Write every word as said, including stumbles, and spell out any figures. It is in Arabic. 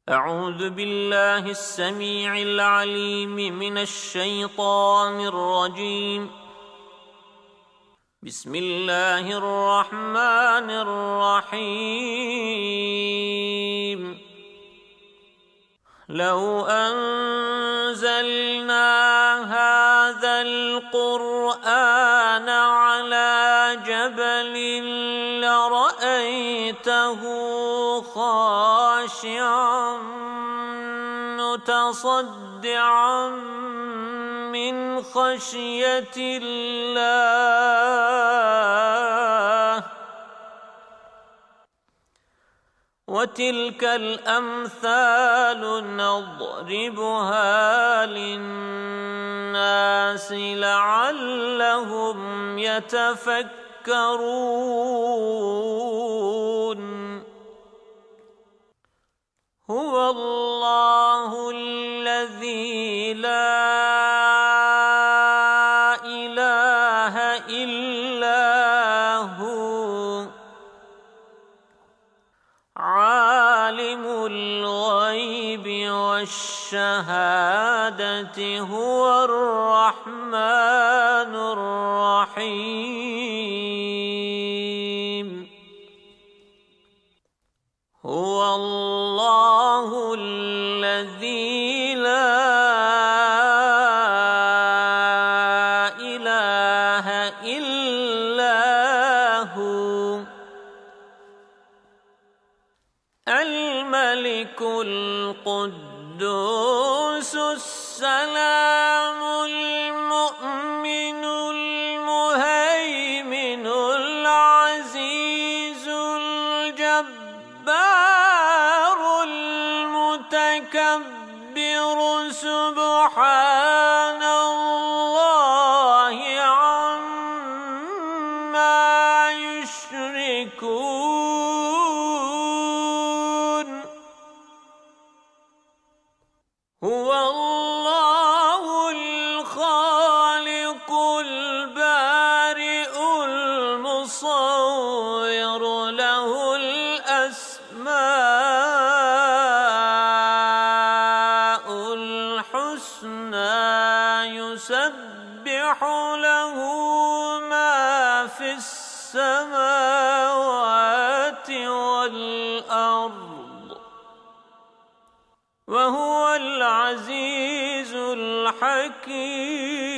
أعوذ بالله السميع العليم من الشيطان الرجيم. بسم الله الرحمن الرحيم. لو أنزلنا هذا القرآن على جبل لرأيته خاشعا متصدعا من خشية الله. وتلك الأمثال نضربها للناس لعلهم يتفكرون. هو الله الذي لا إله إلا هو عالم الغيب والشهادة هو الرحمن الرحيم. هو الله الذي لا إله إلا هو الملك القدوس السلام المؤمن المهيمن العزيز الجبار المتكبر سبحان الله عما يشركون. هو الله الخالق البارئ المصور له الأسماء الحسنى يسبح له ما في السماوات والأرض وهو العزيز الحكيم.